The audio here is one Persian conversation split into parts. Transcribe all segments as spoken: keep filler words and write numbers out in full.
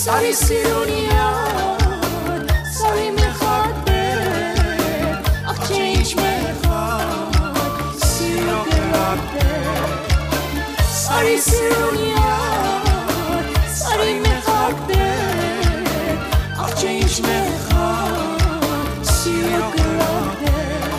سری سیرونیان سری میخواد بره آخ چه ایش میخواد سیرو قرار بره سری سیرونیان سری میخواد بره آخ چه ایش میخواد سیرو قرار بره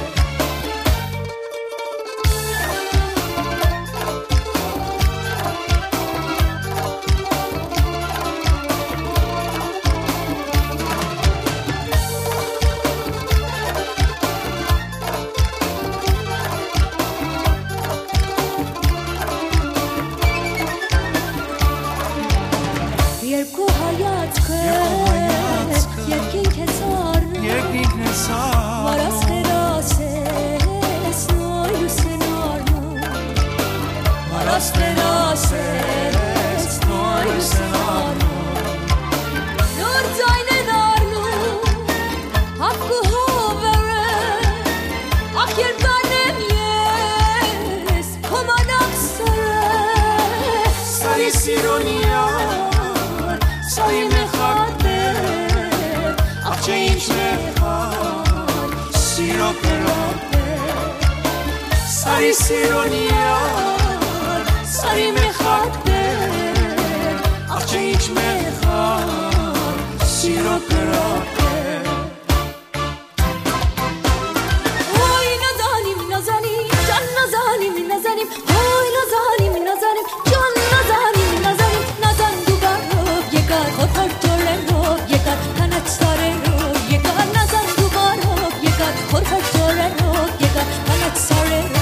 سری سیرونیان سری میخواد بره آخ چه ایش میخواد سیرو قرار بره وای نزنیم نزنیم جان نزنیم نزنیم وای نزنیم نزنیم جان نزنیم نزنیم نزن دوبار رو یکار خود جوره رو یکار تنت ساره رو یکار نزن دوبار رو یکار خود جوره رو یکار تنت ساره رو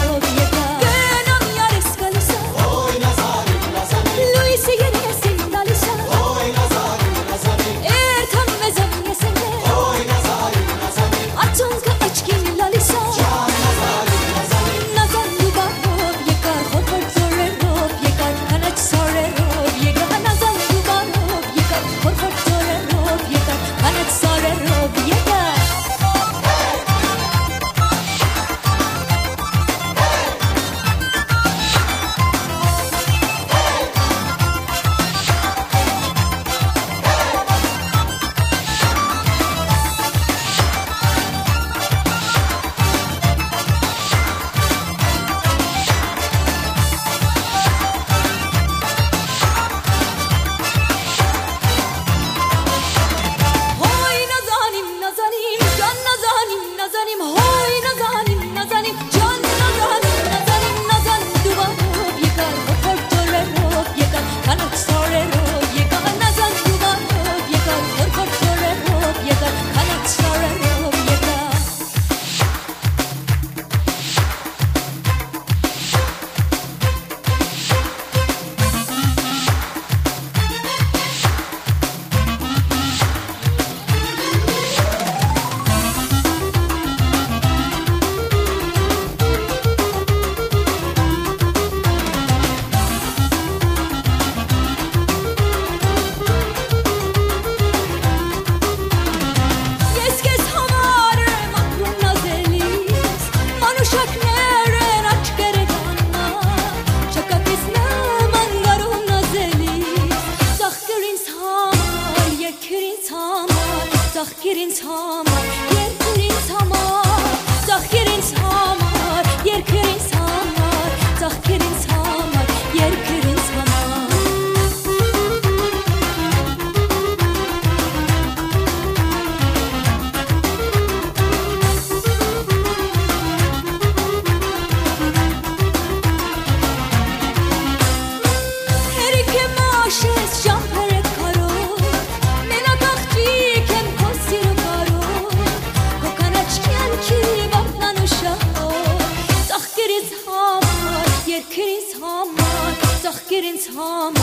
Girin tamam